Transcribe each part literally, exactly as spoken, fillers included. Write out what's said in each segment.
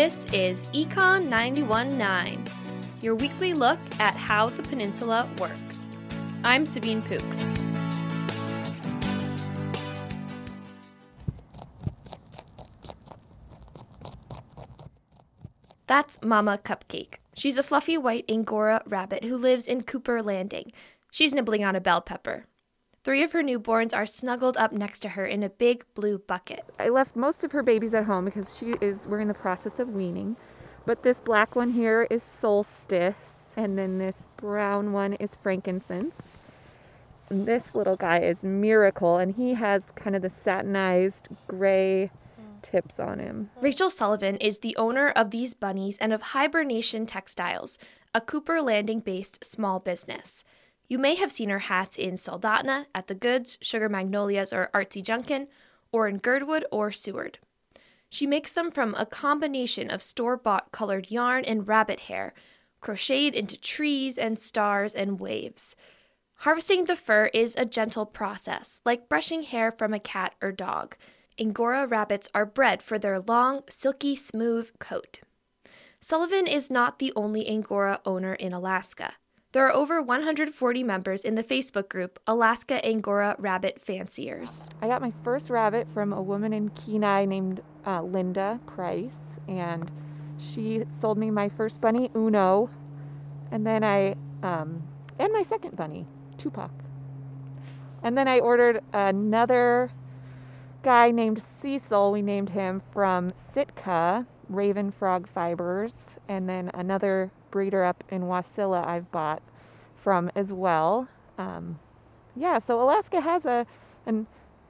This is Econ ninety-one point nine, your weekly look at how the peninsula works. I'm Sabine Pooks. That's Mama Cupcake. She's a fluffy white Angora rabbit who lives in Cooper Landing. She's nibbling on a bell pepper. Three of her newborns are snuggled up next to her in a big blue bucket. I left most of her babies at home because she is we're in the process of weaning. But this black one here is Solstice, and then this brown one is Frankincense. And this little guy is Miracle, and he has kind of the satinized gray tips on him. Rachel Sullivan is the owner of these bunnies and of Hibernation Textiles, a Cooper Landing-based small business. You may have seen her hats in Soldotna, at the Goods, Sugar Magnolias, or Artsy Junkin, or in Girdwood or Seward. She makes them from a combination of store-bought colored yarn and rabbit hair, crocheted into trees and stars and waves. Harvesting the fur is a gentle process, like brushing hair from a cat or dog. Angora rabbits are bred for their long, silky, smooth coat. Sullivan is not the only Angora owner in Alaska. There are over one hundred forty members in the Facebook group Alaska Angora Rabbit Fanciers. I got my first rabbit from a woman in Kenai named uh, Linda Price, and she sold me my first bunny, Uno, and then I, um, and my second bunny, Tupac. And then I ordered another guy named Cecil. We named him from Sitka, Raven Frog Fibers, and then another breeder up in Wasilla I've bought from as well. Um, yeah, so Alaska has a an,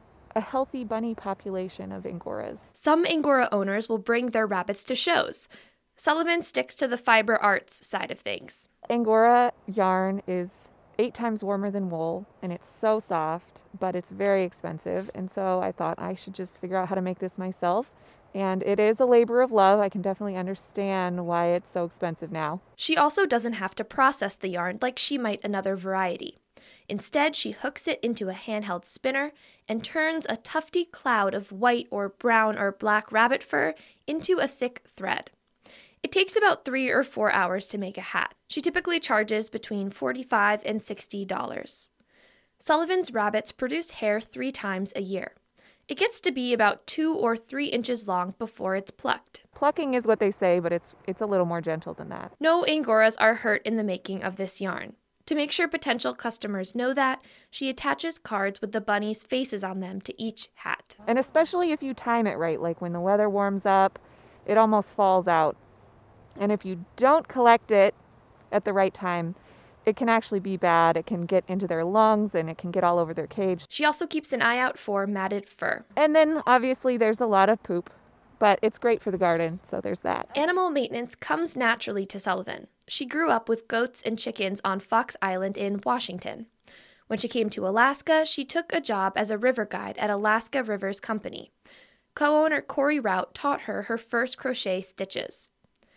a healthy bunny population of Angoras. Some Angora owners will bring their rabbits to shows. Sullivan sticks to the fiber arts side of things. Angora yarn is eight times warmer than wool, and it's so soft, but it's very expensive, and so I thought I should just figure out how to make this myself. And it is a labor of love. I can definitely understand why it's so expensive now. She also doesn't have to process the yarn like she might another variety. Instead, she hooks it into a handheld spinner and turns a tufty cloud of white or brown or black rabbit fur into a thick thread. It takes about three or four hours to make a hat. She typically charges between forty-five dollars and sixty dollars. Sullivan's rabbits produce hair three times a year. It gets to be about two or three inches long before it's plucked. Plucking is what they say, but it's it's a little more gentle than that. No Angoras are hurt in the making of this yarn. To make sure potential customers know that, she attaches cards with the bunnies' faces on them to each hat. And especially if you time it right, like when the weather warms up, it almost falls out. And if you don't collect it at the right time, it can actually be bad. It can get into their lungs and it can get all over their cage. She also keeps an eye out for matted fur. And then obviously there's a lot of poop, but it's great for the garden, so there's that. Animal maintenance comes naturally to Sullivan. She grew up with goats and chickens on Fox Island in Washington. When she came to Alaska, she took a job as a river guide at Alaska Rivers Company. Co-owner Corey Rout taught her her first crochet stitches.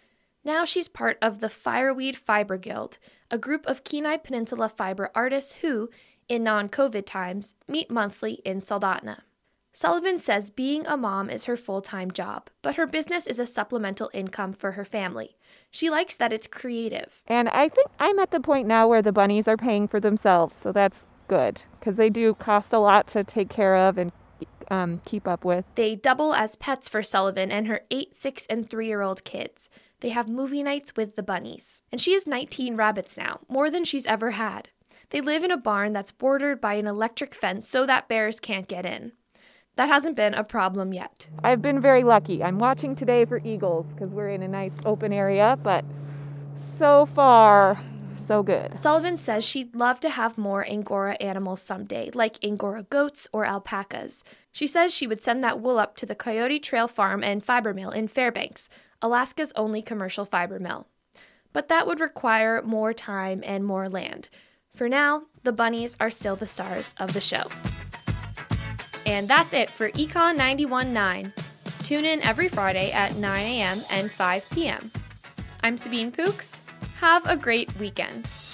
Now she's part of the Fireweed Fiber Guild, a group of Kenai Peninsula fiber artists who, in non-COVID times, meet monthly in Soldotna. Sullivan says being a mom is her full-time job, but her business is a supplemental income for her family. She likes that it's creative. And I think I'm at the point now where the bunnies are paying for themselves, so that's good, because they do cost a lot to take care of and um, keep up with. They double as pets for Sullivan and her eight, six, and three-year-old kids. They have movie nights with the bunnies. And she has nineteen rabbits now, more than she's ever had. They live in a barn that's bordered by an electric fence so that bears can't get in. That hasn't been a problem yet. I've been very lucky. I'm watching today for eagles because we're in a nice open area, but so far, so good. Sullivan says she'd love to have more Angora animals someday, like Angora goats or alpacas. She says she would send that wool up to the Coyote Trail Farm and Fiber Mill in Fairbanks, Alaska's only commercial fiber mill. But that would require more time and more land. For now, the bunnies are still the stars of the show. And that's it for Econ ninety-one point nine. Tune in every Friday at nine a.m. and five p.m. I'm Sabine Pooks. Have a great weekend.